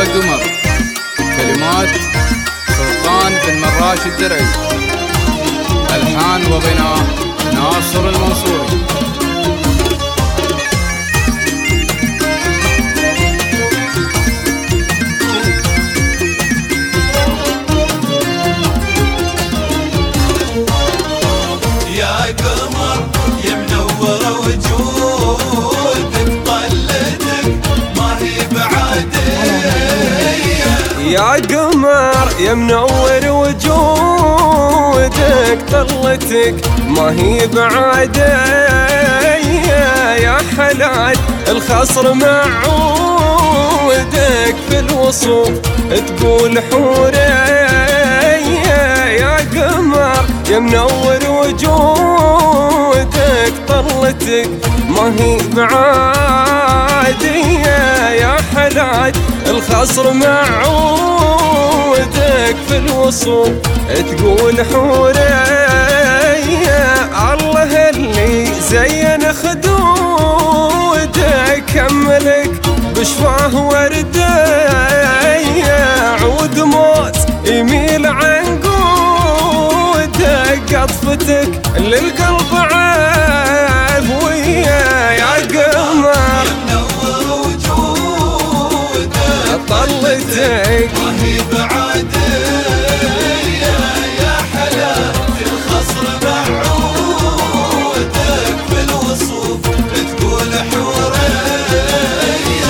قمر. كلمات سلطان بن مراش الدرعي. ألحان وغناء ناصر المنصوري. يا قمر يا منور وجودك، طلتك ما هي بعادية. يا قمر يا منور وجودك، طلتك ما هي بعادية. يا حلال الخصر معودك، في الوصوف تقول حورية. يا قمر يا منور وجودك، طلتك ما هي بعادية. يا حلال الخصر معودك، في الوصول تقول حورية. الله اللي زين خدودك، كملك بشفاه وردية. عود موت يميل عن قودك، قطفتك للقلب عافوية. يا قمر طلتك ما هي بعادية. يا حلال الخصر معودك، في الوصوف تقول حورية.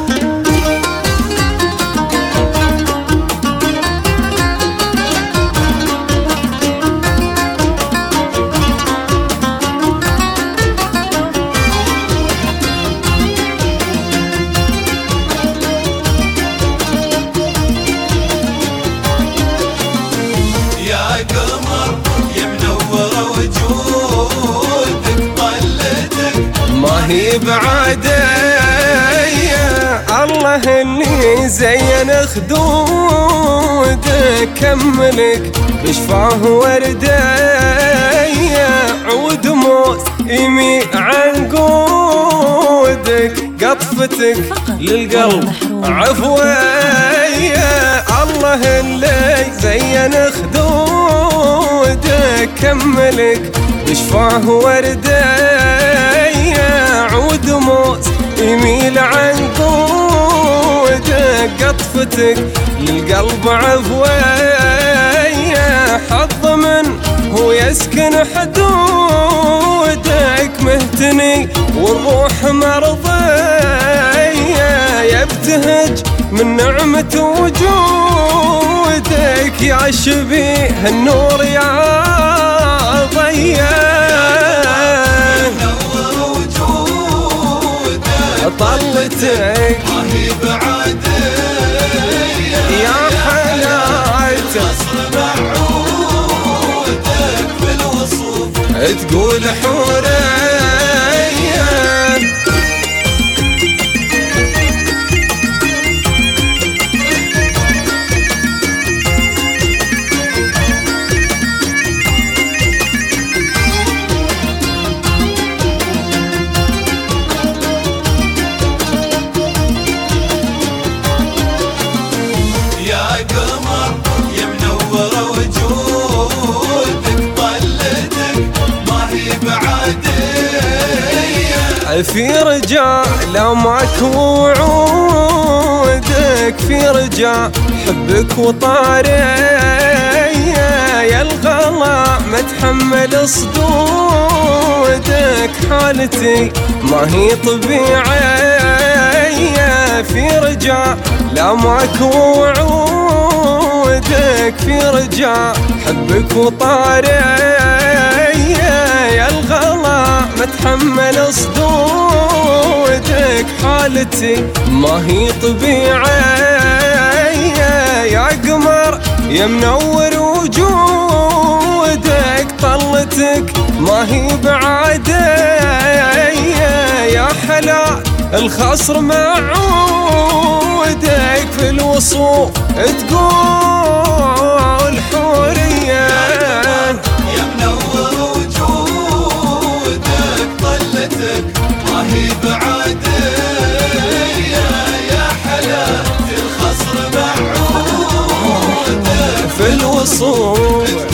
يا قمر يا منور وجودك، طلتك ما هي بعادية. الله اللي زين خدودك، كملك بشفاه وردية. عود موت يميل عن قودك، قطفتك للقلب عفوية. الله اللي زين خدودك، كملك بشفاه وردية. عود موت يميل عن قودك، قطفتك للقلب عفوية. حظ من هو يسكن حدودك، مهتني والروح مرضية. يبتهج من نعمة وجودك، يا شبيه النور يا ضيان. طلتك ما هي بعادية. يا حلال الخصر معودك، في الوصوف تقول حورية. يا قمر يا منور وجودك، طلتك ما هي بعادية. في رجال ماك وعودك، في رجال حبك وطارية. يا الغلا ما تحمل صدودك، حالتي ما هي طبيعية. في رجال ماك وعودك، في رجال حبك وطارية. يا الغلا ما تحمل صدودك، حالتي ما هي طبيعية. يا قمر يا منور وجودك، طلتك ما هي بعادية. يا حلال الخصر معودك، في الوصوف تقول حورية. يا منور وجودك، طلتك ما هي بعادية. يا حلال الخصر في الوصول.